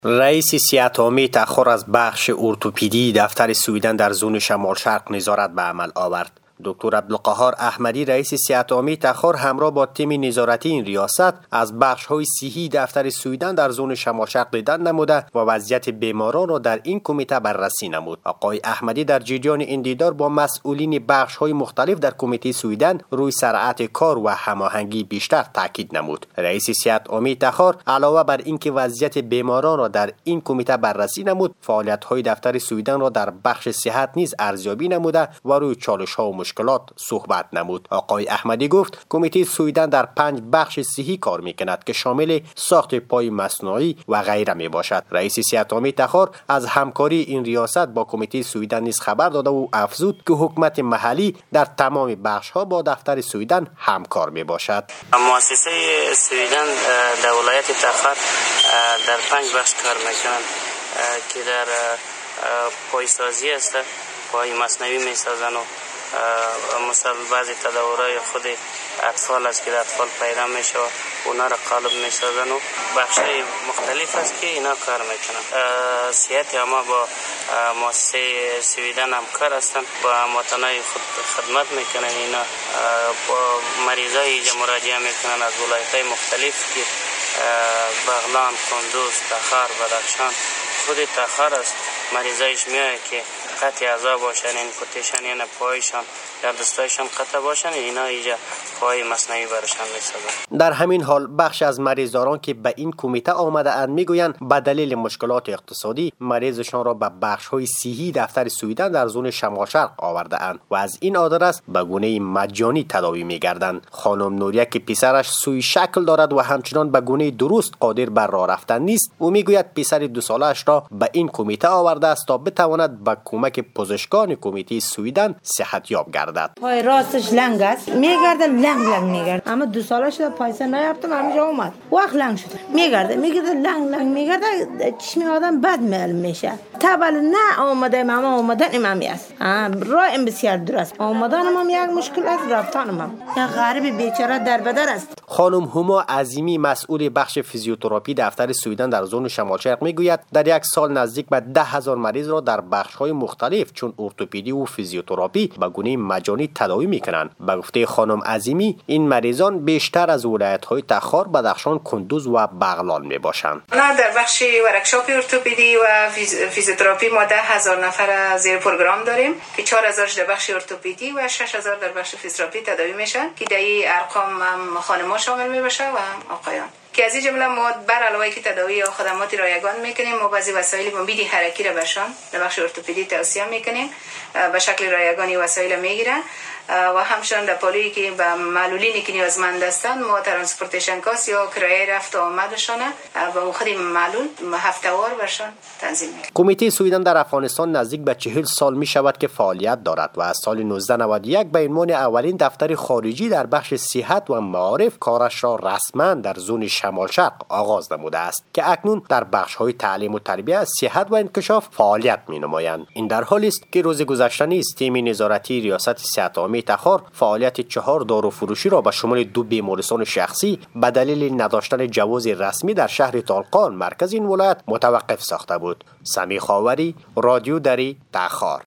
رئیس صحت عامه تخار از بخش ارتوپدی دفتر سویدن در زون شمال شرق نظارت به عمل آورد. دکتر عبدالقهار احمدی رئیس صحت عامه تخار همراه با تیم نظارتی این ریاست از بخش‌های صحی دفتر سویدن در زون شمال شرق دیدن نموده و وضعیت بیماران را در این کمیته بررسی نمود. آقای احمدی در جریان این دیدار با مسئولین بخش‌های مختلف در کمیته سویدن روی سرعت کار و هماهنگی بیشتر تاکید نمود. رئیس صحت عامه تخار علاوه بر اینکه وضعیت بیماران را در این کمیته بررسی نمود، فعالیت‌های دفتر سویدن را در بخش صحت نیز ارزیابی نموده و روی چالش‌ها و مشکلات صحبت نمود. آقای احمدی گفت کمیته سویدن در 5 بخش صحی کار می‌کند که شامل ساخت پای مصنوعی و غیره میباشد. رئیس صحت عامه تخار از همکاری این ریاست با کمیته سویدن نیز خبر داده و افزود که حکومت محلی در تمام بخش‌ها با دفتر سویدن همکار میباشد. مؤسسه سویدن در ولایت تخار در 5 بخش کار می‌کند که در پایسازی است، پای مصنوعی می‌سازند و مثلا بعضی تداورای خود اطفال است که در اطفال پیدا میشه و اونا را قالب میسازن و بخشای مختلف است که اینا کار میکنن. صحت عامه با مؤسسه سویدن همکار هستن، با هموطنای خود خدمت میکنن. اینا با مریضای اینجا مراجعه میکنن از ولایت‌های مختلف که بغلان، کندوز، تخار، بدخشان. خود تخار است مریضایش میاد که قطع اعضا باشن، این کتشن یا پایشان یا دستایشان قطع باشن، اینا اینجا پای مصنوعی برشان میسازن. در همین حال بخش از مریضان که به این کمیته آمده اند میگویند به دلیل مشکلات اقتصادی مریضشان را به بخش‌های صحی دفتر سویدن در زون شمال شرق آورده اند و از این آدرس به گونه مجانی تداوی میگردند. خانم نوریه که پسرش سوی شکل دارد و همچنان به گونه درست قادر بر راه رفتن نیست، او میگوید پسر 2 سالش را به این کمیته آورده است تا بتواند به کمک پزشکان کمیته سویدن صحتیاب گردد. پای راستش لنگ است، میگرده لنگ میگرده، اما 2 ساله شده پایسه نیافتم، همینجا اومد وقت لنگ شده میگرده لنگ میگرده، چشم آدم بد معلوم میشه. تبل نه آمده ماما اومدن امامی است، راه این بسیار درست، آمدن هم یک مشکل است، رفتن هم یا غریب بیچاره در بدر است. خانم هما عظیمی مسئول بخش فیزیوتراپی دفتر سویدن در زون شمال شرق میگوید در یک سال نزدیک به 10,000 مریض را در بخش‌های مختلف چون ارتوپدی و فیزیوتراپی به گونه مجانی تداوی میکنند. به گفته خانم عظیمی این مریضان بیشتر از ولایت‌های تخار، بدخشان، کندوز و بغلان میباشند. نه در بخش ورکشاپ ارتوپدی و فیزیوتراپی ما 10,000 نفر زیر پروگرام داریم که 4,000 در بخش ارتوپدی و 6,000 در بخش فیزیوتراپی تداوی میشن که در این ارقام هم خانم‌ها شامل میباشه و هم آقایان. که از این جمله ما بر علاوه که تداوی یا خدمات رایگان میکنیم، ما بعضی وسایل مبید حرکی را برشان در بخش ارتوپدی توصیه میکنیم، به شکل رایگانی وسایل میگیرن و همچنین در پالویی که به معلولینی که نیازمند هستند ما ترانسپورتیشن کاست یا کرایه رفت و آمدشان با مخدم معلول هفته‌وار برشان تنظیم میکنیم. کمیته سویدن در افغانستان نزدیک به 40 سال می شود که فعالیت دارد و از سال 1991 به عنوان اولین دفتر خارجی در بخش صحت و معارف کارش را رسما در زون شمال شرق آغاز نموده است که اکنون در بخش‌های تعلیم و تربیت، صحت و انکشاف فعالیت می‌نمایند. این در حالی است که روز گذشته نیز تیم نظارتی ریاست صحت عامه تخار فعالیت 4 داروفروشی را به شمول 2 بیمارستان شخصی به دلیل نداشتن جواز رسمی در شهر طالقان مرکز این ولایت متوقف ساخته بود. سمی خاوری، رادیو دری، تخار.